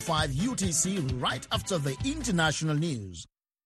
5 UTC right after the international news.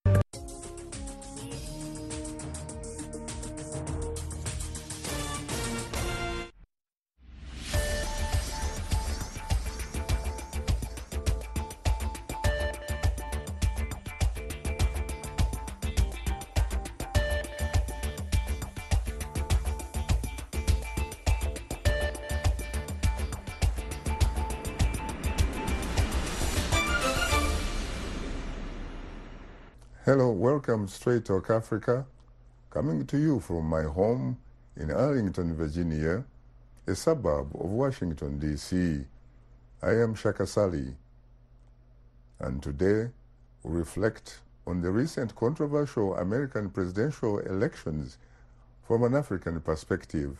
Hello, welcome Straight Talk Africa, coming to you from my home in Arlington, Virginia, a suburb of Washington, D.C. I am Shaka Sali, and today we reflect on the recent controversial American presidential elections from an African perspective.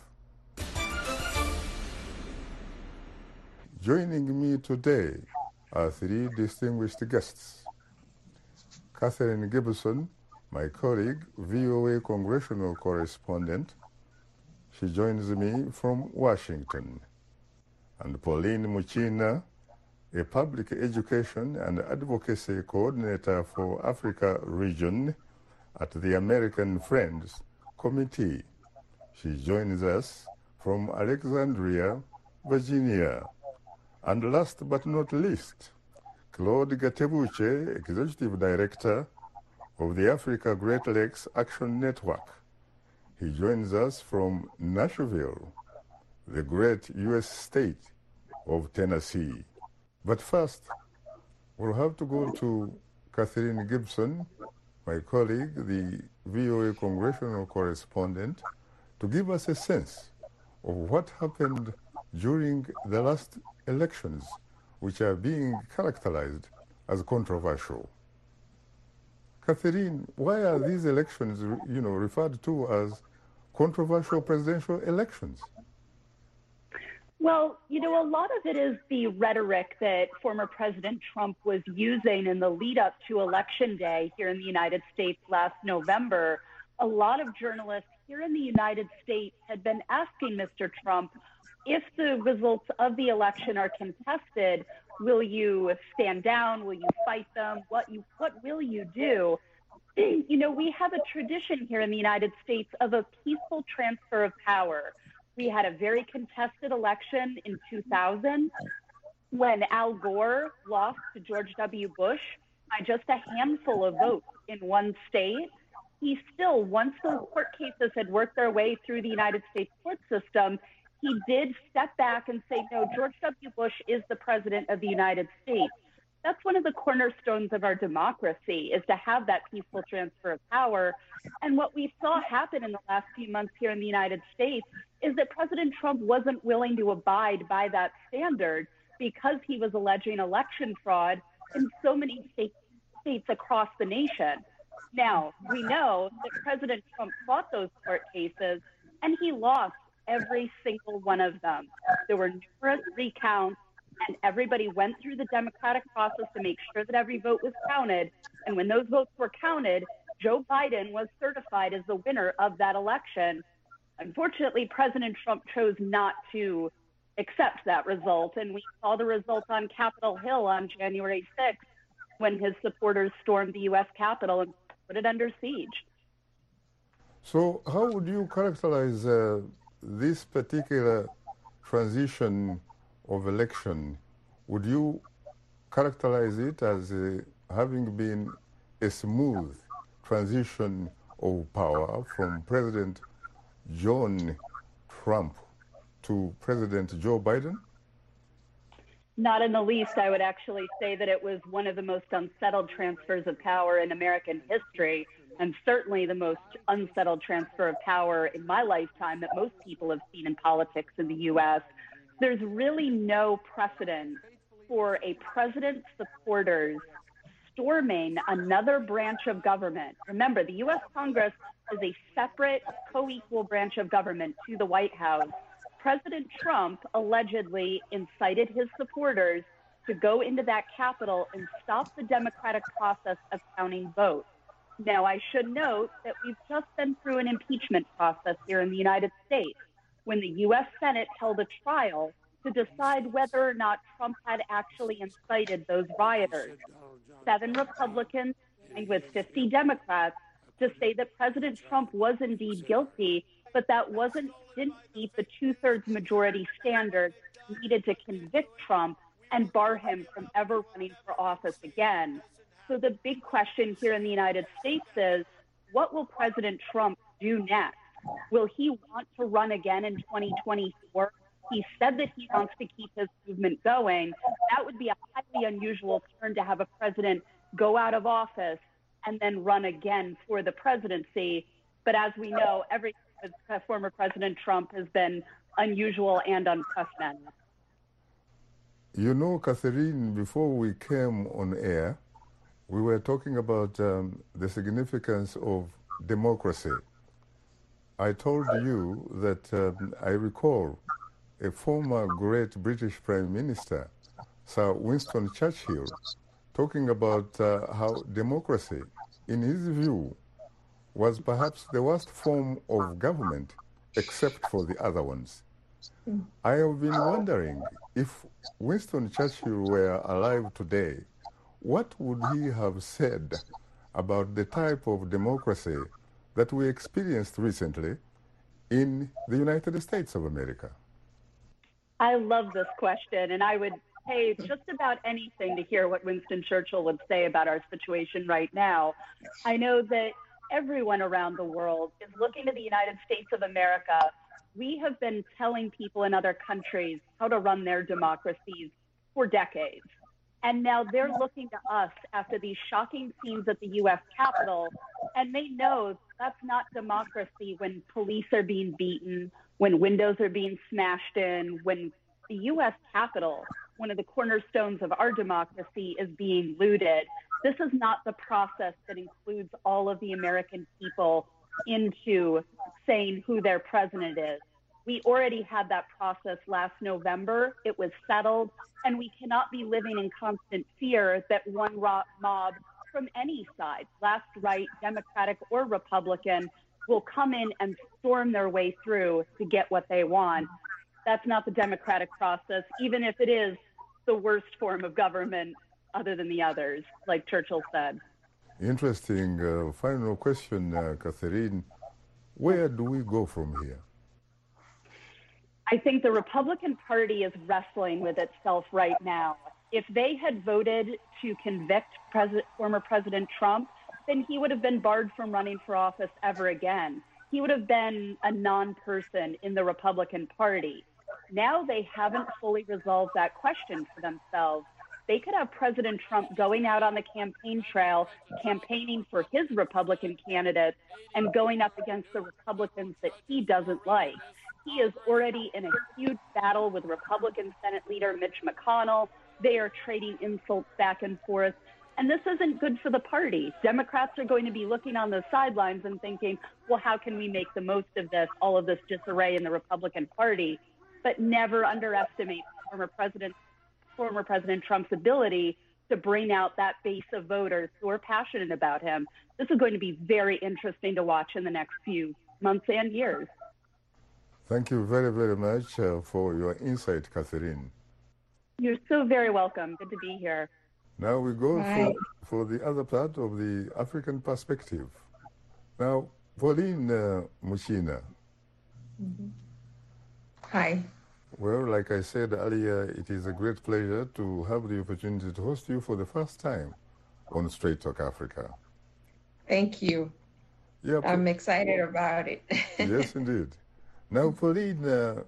Joining me today are three distinguished guests. Catherine Gibson, my colleague, VOA congressional correspondent. She joins me from Washington. And Pauline Muchina, a public education and advocacy coordinator for Africa region at the American Friends Committee. She joins us from Alexandria, Virginia. And last but not least, Claude Gatebuche, Executive Director of the Africa Great Lakes Action Network. He joins us from Nashville, the great U.S. state of Tennessee. But first, we'll have to go to Catherine Gibson, my colleague, the VOA congressional correspondent, to give us a sense of what happened during the last elections, which are being characterized as controversial. Catherine, why are these elections, referred to as controversial presidential elections? Well, a lot of it is the rhetoric that former President Trump was using in the lead up to Election Day here in the United States last November. A lot of journalists here in the United States had been asking Mr. Trump, if the results of the election are contested, will you stand down? Will you fight them? What will you do? We have a tradition here in the United States of a peaceful transfer of power. We had a very contested election in 2000 when Al Gore lost to George W. Bush by just a handful of votes in one state. He still, once those court cases had worked their way through the United States court system, he did step back and say, no, George W. Bush is the president of the United States. That's one of the cornerstones of our democracy, is to have that peaceful transfer of power. And what we saw happen in the last few months here in the United States is that President Trump wasn't willing to abide by that standard because he was alleging election fraud in so many states across the nation. Now, we know that President Trump fought those court cases and he lost every single one of them. There were numerous recounts, and everybody went through the democratic process to make sure that every vote was counted. And when those votes were counted, Joe Biden was certified as the winner of that election. Unfortunately, President Trump chose not to accept that result, and we saw the result on Capitol Hill on January 6th when his supporters stormed the U.S. Capitol and put it under siege. So how would you characterize this particular transition of election? Would you characterize it as having been a smooth transition of power from President John Trump to President Joe Biden? Not in the least. I would actually say that it was one of the most unsettled transfers of power in American history, and certainly the most unsettled transfer of power in my lifetime that most people have seen in politics in the U.S. There's really no precedent for a president's supporters storming another branch of government. Remember, the U.S. Congress is a separate, co-equal branch of government to the White House. President Trump allegedly incited his supporters to go into that Capitol and stop the democratic process of counting votes. Now, I should note that we've just been through an impeachment process here in the United States when the U.S. Senate held a trial to decide whether or not Trump had actually incited those rioters. 7 Republicans and with 50 Democrats to say that President Trump was indeed guilty, but that didn't meet the 2/3 majority standard needed to convict Trump and bar him from ever running for office again. So the big question here in the United States is, what will President Trump do next? Will he want to run again in 2024? He said that he wants to keep his movement going. That would be a highly unusual turn to have a president go out of office and then run again for the presidency. But as we know, every former President Trump has been unusual and unprecedented. You know, Catherine, before we came on air, we were talking about the significance of democracy. I told you that I recall a former great British Prime Minister, Sir Winston Churchill, talking about how democracy, in his view, was perhaps the worst form of government, except for the other ones. I have been wondering, if Winston Churchill were alive today, what would he have said about the type of democracy that we experienced recently in the United States of America? I love this question, and I would pay just about anything to hear what Winston Churchill would say about our situation right now. I know that everyone around the world is looking to the United States of America. We have been telling people in other countries how to run their democracies for decades. And now they're looking to us after these shocking scenes at the U.S. Capitol, and they know that's not democracy when police are being beaten, when windows are being smashed in, when the U.S. Capitol, one of the cornerstones of our democracy, is being looted. This is not the process that includes all of the American people into saying who their president is. We already had that process last November. It was settled, and we cannot be living in constant fear that one mob from any side, left, right, Democratic or Republican, will come in and storm their way through to get what they want. That's not the democratic process, even if it is the worst form of government other than the others, like Churchill said. Interesting. Final question, Catherine. Where do we go from here? I think the Republican Party is wrestling with itself right now. If they had voted to convict former President Trump, then he would have been barred from running for office ever again. He would have been a non-person in the Republican Party. Now they haven't fully resolved that question for themselves. They could have President Trump going out on the campaign trail, campaigning for his Republican candidates and going up against the Republicans that he doesn't like. He is already in a huge battle with Republican Senate Leader Mitch McConnell. They are trading insults back and forth. And this isn't good for the party. Democrats are going to be looking on the sidelines and thinking, well, how can we make the most of this, all of this disarray in the Republican Party? But never underestimate former President Trump's ability to bring out that base of voters who are passionate about him. This is going to be very interesting to watch in the next few months and years. Thank you very, very much for your insight, Catherine. You're so very welcome. Good to be here. Now we go for the other part of the African perspective. Now, Pauline Mushina. Mm-hmm. Hi. Well, like I said earlier, it is a great pleasure to have the opportunity to host you for the first time on Straight Talk Africa. Thank you. Yeah, I'm excited about it. Yes, indeed. Now, Pauline,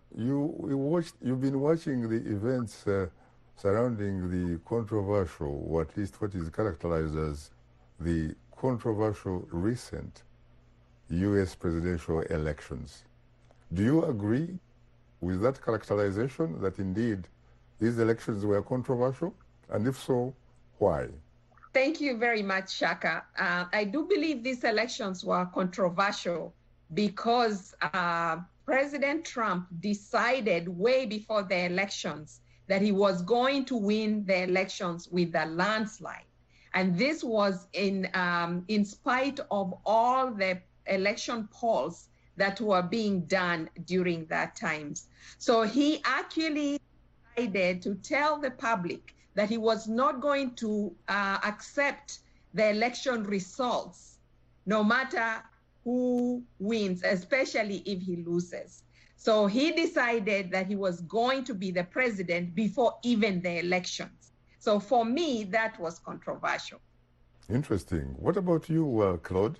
you've been watching the events surrounding the controversial, or at least what is characterized as the controversial recent U.S. presidential elections. Do you agree with that characterization, that indeed these elections were controversial? And if so, why? Thank you very much, Shaka. I do believe these elections were controversial because President Trump decided way before the elections that he was going to win the elections with a landslide. And this was in spite of all the election polls that were being done during that time. So he actually decided to tell the public that he was not going to accept the election results, no matter who wins, especially if he loses. So he decided that he was going to be the president before even the elections. So for me, that was controversial. Interesting. What about you, Claude?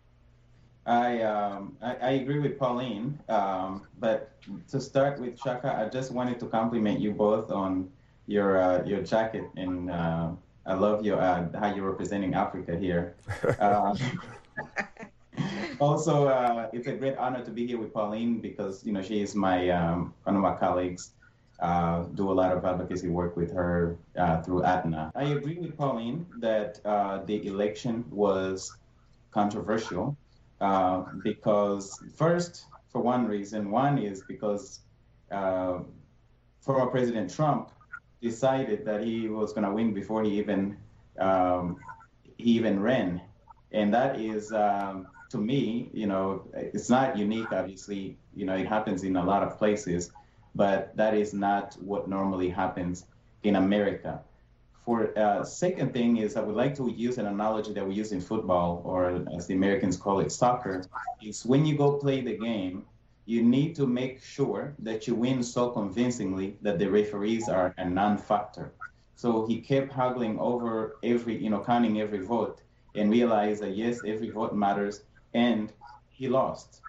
I agree with Pauline, but to start with, Shaka, I just wanted to compliment you both on your jacket, and I love your how you're representing Africa here. Also, it's a great honor to be here with Pauline because she is my one of my colleagues. Do a lot of advocacy work with her through ADNA. I agree with Pauline that the election was controversial. Because first, for one reason, one is because former President Trump decided that he was going to win before he even ran, and that is to me, it's not unique. Obviously, it happens in a lot of places, but that is not what normally happens in America. For second thing is I would like to use an analogy that we use in football, or as the Americans call it, soccer. Is when you go play the game, you need to make sure that you win so convincingly that the referees are a non-factor. So he kept haggling over counting every vote and realized that yes, every vote matters, and he lost.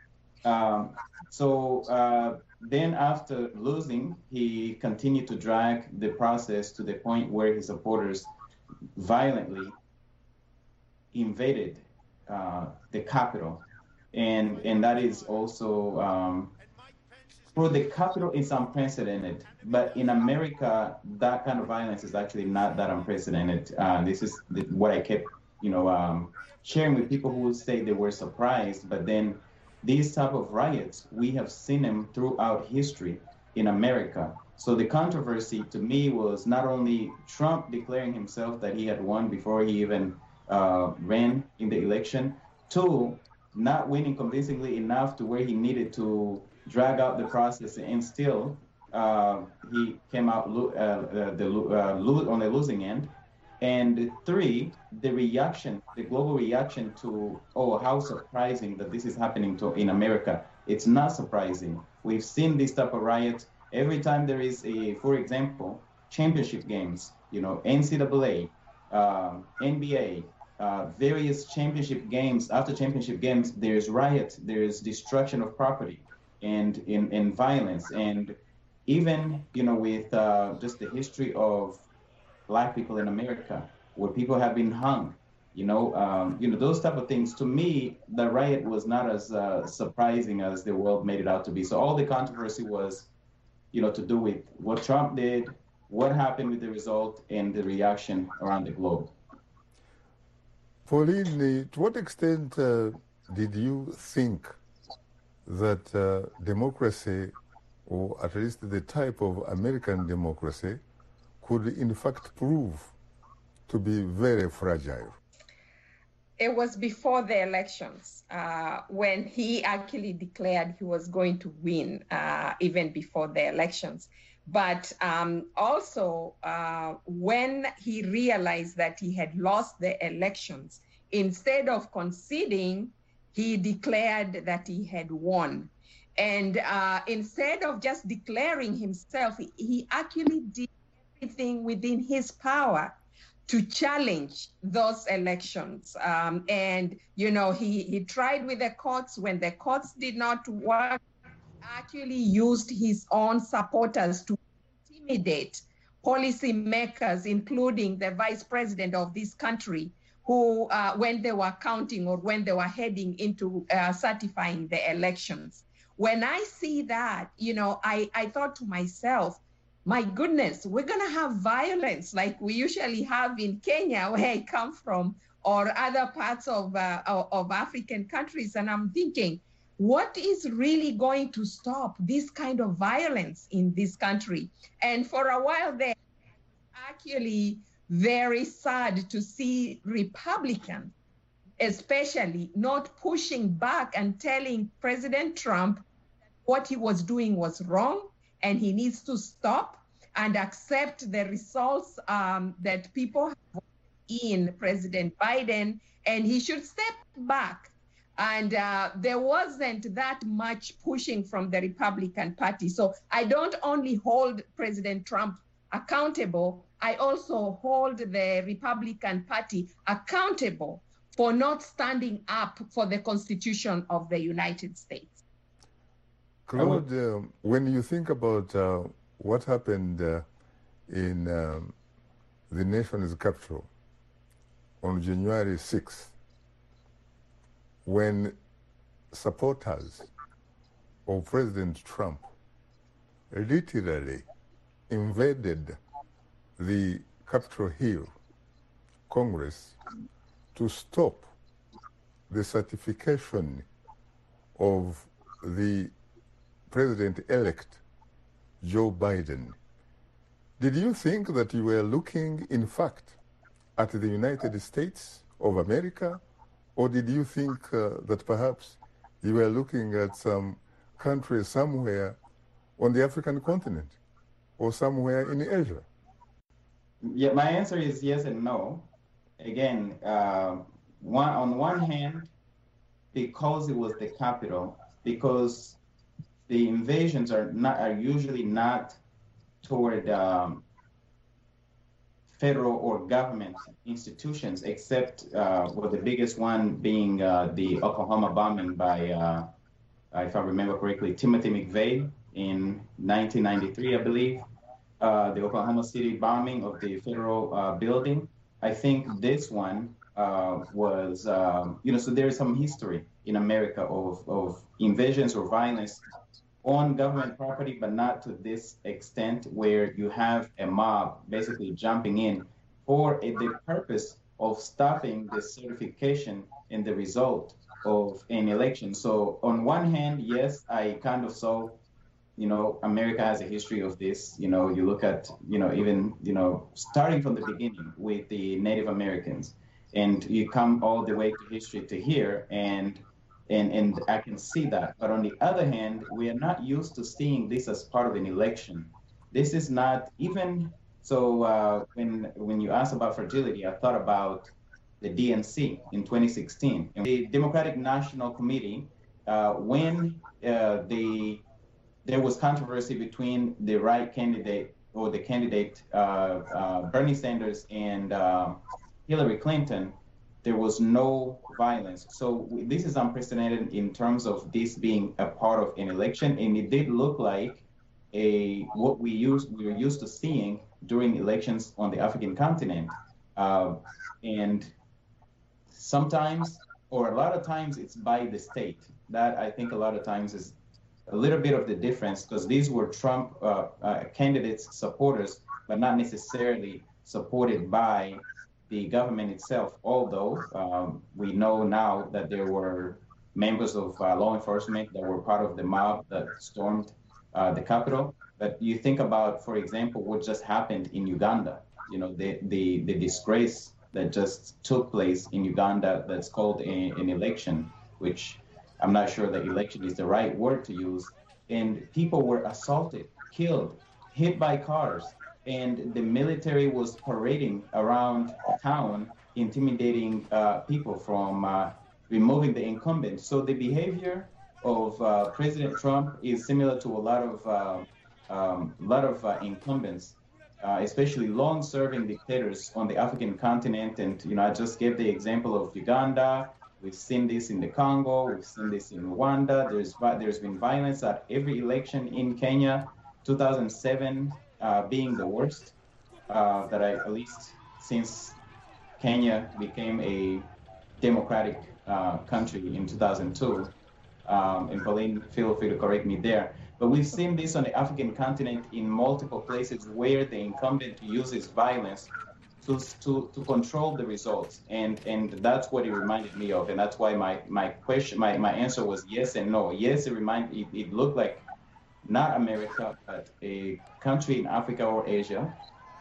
Then after losing, he continued to drag the process to the point where his supporters violently invaded the Capitol. And that is also, for the Capitol, it's unprecedented. But in America, that kind of violence is actually not that unprecedented. This is what I kept, sharing with people who would say they were surprised, but then these type of riots, we have seen them throughout history in America. So the controversy to me was not only Trump declaring himself that he had won before he even ran in the election, two, not winning convincingly enough to where he needed to drag out the process, and still he came out on the losing end. And three, the global reaction to, how surprising that this is happening in America. It's not surprising. We've seen this type of riot every time there is for example, championship games, NCAA, NBA, various championship games. After championship games, there's riot, there's destruction of property and violence. And even, with just the history of Black people in America, where people have been hung, those type of things. To me, the riot was not as surprising as the world made it out to be. So all the controversy was, to do with what Trump did, what happened with the result, and the reaction around the globe. Pauline, to what extent did you think that democracy, or at least the type of American democracy, could in fact prove to be very fragile? It was before the elections when he actually declared he was going to win, even before the elections. But also when he realized that he had lost the elections, instead of conceding, he declared that he had won. And instead of just declaring himself, he actually did everything within his power to challenge those elections. And, he tried with the courts. When the courts did not work, actually used his own supporters to intimidate policymakers, including the vice president of this country, who, when they were counting or when they were heading into certifying the elections. When I see that, I thought to myself, my goodness, we're going to have violence like we usually have in Kenya, where I come from, or other parts of African countries. And I'm thinking, what is really going to stop this kind of violence in this country? And for a while there, actually very sad to see Republicans, especially, not pushing back and telling President Trump that what he was doing was wrong and he needs to stop. and accept the results that people have in President Biden, and he should step back. And there wasn't that much pushing from the Republican Party. So I don't only hold President Trump accountable, I also hold the Republican Party accountable for not standing up for the Constitution of the United States. Claude, when you think about what happened in the nation's capital on January 6th, when supporters of President Trump literally invaded the Capitol Hill Congress to stop the certification of the President-elect Joe Biden, did you think that you were looking, in fact, at the United States of America, or did you think that perhaps you were looking at some country somewhere on the African continent or somewhere in Asia? Yeah, my answer is yes and no. Again, on one hand, because it was the capital, because the invasions are usually not toward federal or government institutions, except the biggest one being the Oklahoma bombing by, if I remember correctly, Timothy McVeigh in 1993, I believe. The Oklahoma City bombing of the federal building. I think this one was, so there is some history in America of invasions or violence on government property, but not to this extent where you have a mob basically jumping in for the purpose of stopping the certification and the result of an election. So on one hand, yes, I kind of saw, America has a history of this. You look at, even, starting from the beginning with the Native Americans, and you come all the way to history to here, and I can see that. But on the other hand, we are not used to seeing this as part of an election. This is not even, so when you asked about fragility, I thought about the DNC in 2016. And the Democratic National Committee, when there was controversy between the right candidate or the candidate Bernie Sanders and Hillary Clinton, there was no violence. So this is unprecedented in terms of this being a part of an election, and it did look like what we were used to seeing during elections on the African continent. And sometimes, or a lot of times, it's by the state. That I think a lot of times is a little bit of the difference, because these were Trump candidates' supporters, but not necessarily supported by the government itself, although we know now that there were members of law enforcement that were part of the mob that stormed the Capitol. But you think about, for example, what just happened in Uganda, the disgrace that just took place in Uganda that's called an election, which I'm not sure that election is the right word to use. And people were assaulted, killed, hit by cars. And the military was parading around town, intimidating people from removing the incumbents. So the behavior of President Trump is similar to a lot of incumbents, especially long-serving dictators on the African continent. And I just gave the example of Uganda. We've seen this in the Congo. We've seen this in Rwanda. There's been violence at every election in Kenya. 2007. Being the worst that at least since Kenya became a democratic country in 2002. And Pauline, feel free to correct me there. But we've seen this on the African continent in multiple places where the incumbent uses violence to control the results. And that's what it reminded me of. And that's why my answer was yes and no. Yes, it looked like not America, but a country in Africa or Asia,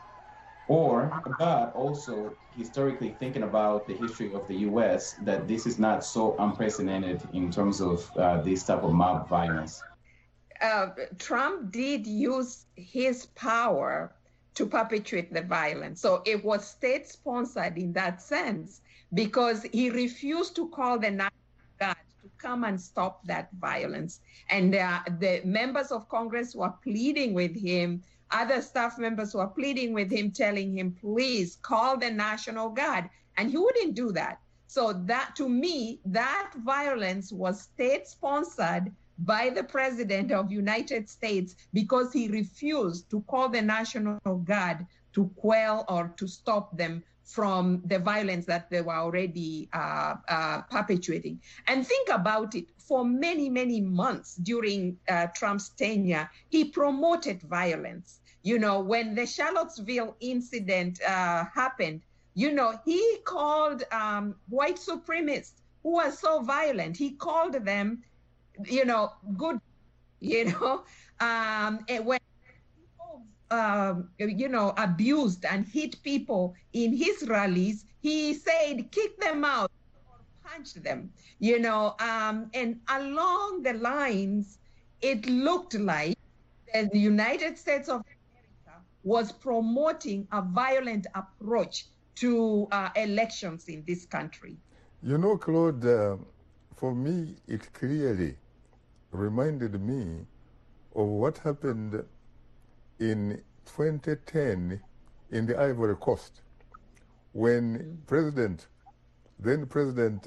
but also historically thinking about the history of the U.S., that this is not so unprecedented in terms of this type of mob violence. Trump did use his power to perpetuate the violence. So it was state-sponsored in that sense because he refused to call the National Guard to come and stop that violence. And the members of Congress were pleading with him. Other staff members were pleading with him, telling him, please call the National Guard. And he wouldn't do that. So that, to me, that violence was state-sponsored by the President of the United States because he refused to call the National Guard to quell or to stop them from the violence that they were already perpetuating. And think about it, for many, many months during Trump's tenure, he promoted violence. You know, when the Charlottesville incident happened, you know, he called white supremacists who were so violent, he called them, you know, good, you know, and when people, you know, abused and hit people in his rallies, he said, kick them out or punch them, you know, and along the lines, it looked like the United States of America was promoting a violent approach to elections in this country. You know, Claude, for me, it clearly reminded me of what happened in 2010 in the Ivory Coast when then President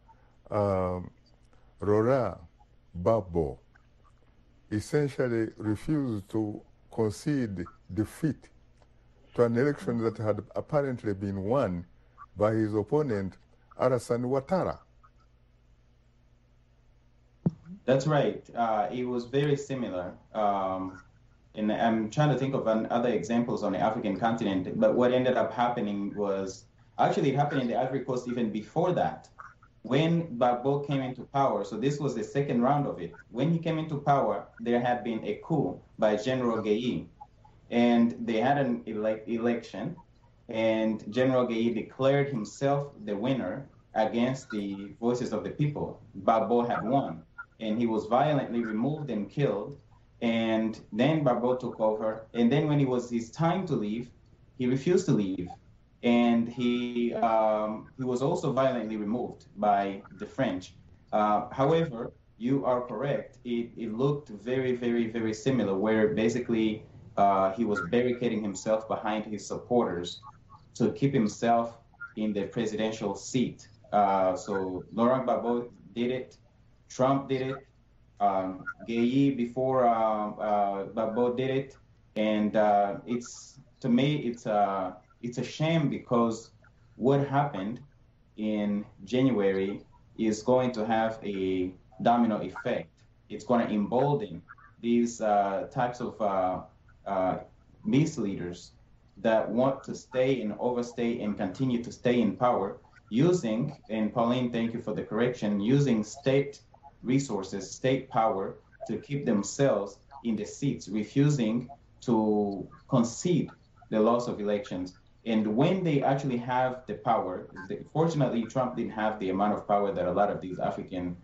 Laurent Gbagbo essentially refused to concede defeat to an election that had apparently been won by his opponent, Alassane Ouattara. That's right. It was very similar. And I'm trying to think of other examples on the African continent, but what ended up happening was, actually it happened in the Ivory Coast even before that. When Gbagbo came into power, so this was the second round of it, when he came into power, there had been a coup by General Gueye, and they had an election, and General Gueye declared himself the winner against the voices of the people. Gbagbo had won, and he was violently removed and killed. And then Gbagbo took over. And then when it was his time to leave, he refused to leave. And he was also violently removed by the French. However, you are correct. It looked very, very, very similar, where basically he was barricading himself behind his supporters to keep himself in the presidential seat. So Laurent Gbagbo did it. Trump did it. Gueye before Gbagbo did it. And to me, it's a shame because what happened in January is going to have a domino effect. It's going to embolden these types of misleaders that want to stay and overstay and continue to stay in power using, and Pauline, thank you for the correction, using state resources, state power to keep themselves in the seats, refusing to concede the loss of elections. And when they actually have the power, fortunately, Trump didn't have the amount of power that a lot of these African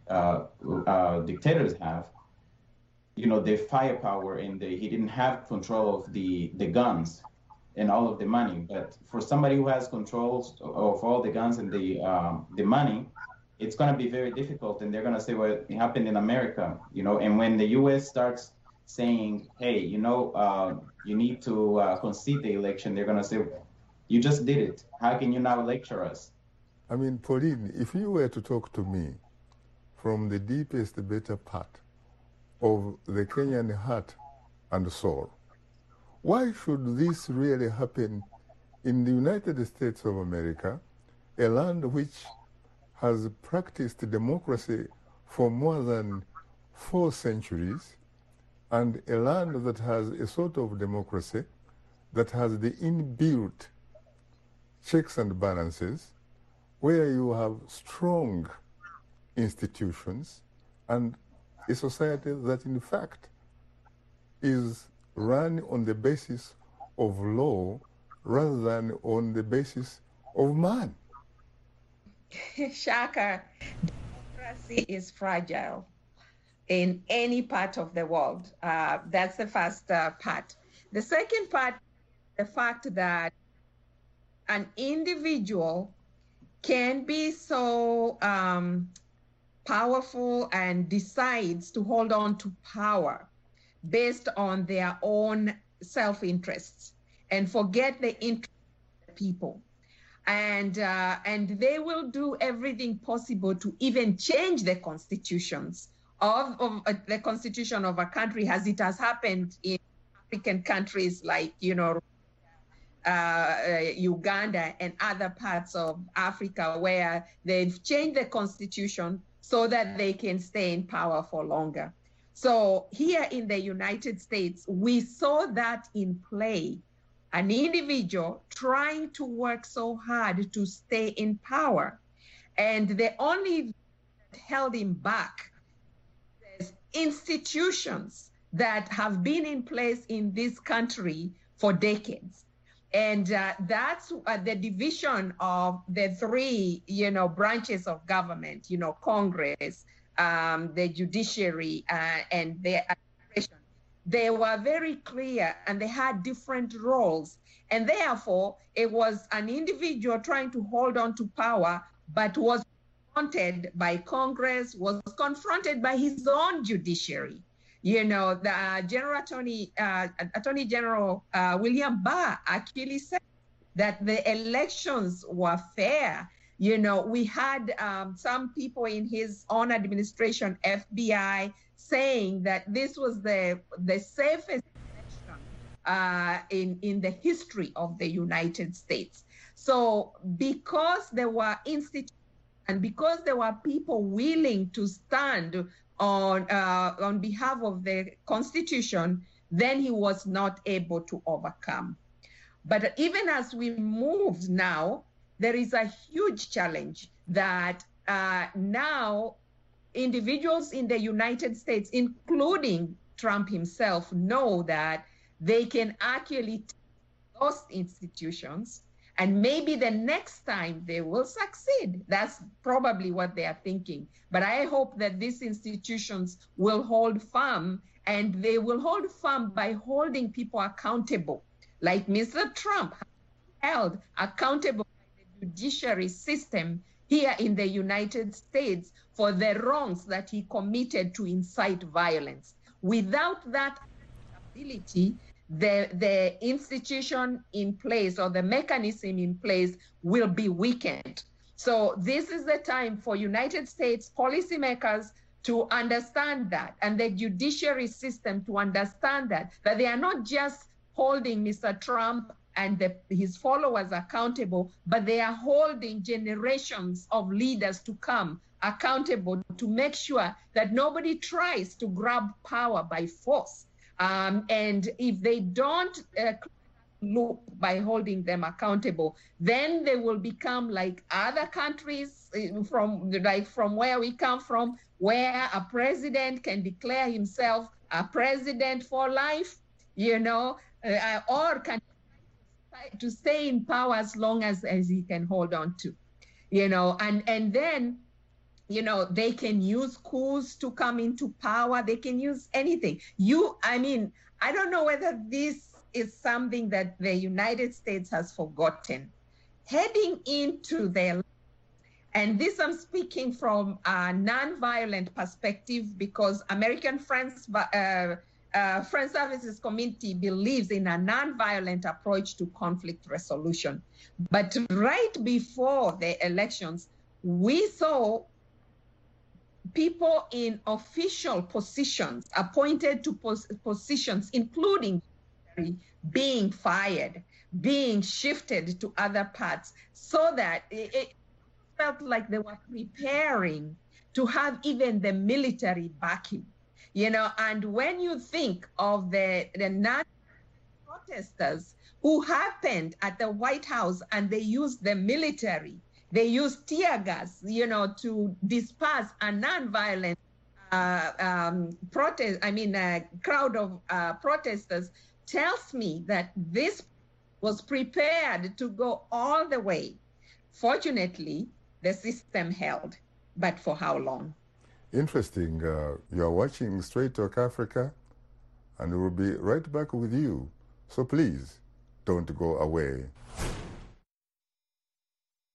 dictators have. You know, the firepower, and he didn't have control of the guns and all of the money. But for somebody who has control of all the guns and the money, it's going to be very difficult. And they're going to say, well, it happened in America, you know. And when the U.S. starts saying, hey, you know, you need to concede the election, they're going to say, you just did it. How can you now lecture us? I mean, Pauline, if you were to talk to me from the deepest, better part of the Kenyan heart and soul, why should this really happen in the United States of America, a land which has practiced democracy for more than 4 centuries, and a land that has a sort of democracy that has the inbuilt checks and balances, where you have strong institutions and a society that in fact is run on the basis of law rather than on the basis of man. Shaka, democracy is fragile. in any part of the world. That's the first part. The second part, the fact that an individual can be so powerful and decides to hold on to power based on their own self-interests and forget the interest of the people. And they will do everything possible to even change the constitutions of the constitution of a country, as it has happened in African countries like, Uganda and other parts of Africa, where they've changed the constitution so that they can stay in power for longer. So here in the United States, we saw that in play, an individual trying to work so hard to stay in power. And the only held him back is institutions that have been in place in this country for decades. And that's the division of the three, branches of government, Congress, the judiciary, and the administration. They were very clear and they had different roles. And therefore, it was an individual trying to hold on to power, but was confronted by Congress, was confronted by his own judiciary. The Attorney General William Barr actually said that the elections were fair. We had some people in his own administration, FBI, saying that this was the safest election in the history of the United States. So because there were institutions and because there were people willing to stand on behalf of the Constitution, then he was not able to overcome. But even as we moved now, there is a huge challenge that now individuals in the United States, including Trump himself, know that they can actually take those institutions, and maybe the next time they will succeed. That's probably what they are thinking. But I hope that these institutions will hold firm, and they will hold firm by holding people accountable, like Mr. Trump held accountable by the judiciary system here in the United States for the wrongs that he committed to incite violence. Without that ability, the institution in place or the mechanism in place will be weakened. So this is the time for United States policymakers to understand that, and the judiciary system to understand that they are not just holding Mr. Trump and his followers accountable, but they are holding generations of leaders to come accountable to make sure that nobody tries to grab power by force. And if they don't look by holding them accountable, then they will become like other countries from where we come from, where a president can declare himself a president for life, or can to stay in power as long as he can hold on to, and then, they can use coups to come into power. They can use anything. I don't know whether this is something that the United States has forgotten. Heading into and this I'm speaking from a nonviolent perspective, because American Friends Services Committee believes in a nonviolent approach to conflict resolution. But right before the elections, we saw people in official positions, appointed to positions, including being fired, being shifted to other parts, so that it felt like they were preparing to have even the military backing. And when you think of the protesters who happened at the White House and they used the military, they used tear gas, to disperse a nonviolent crowd of protesters, tells me that this was prepared to go all the way. Fortunately, the system held, but for how long? Interesting. You are watching Straight Talk Africa, and we'll be right back with you. So please, don't go away.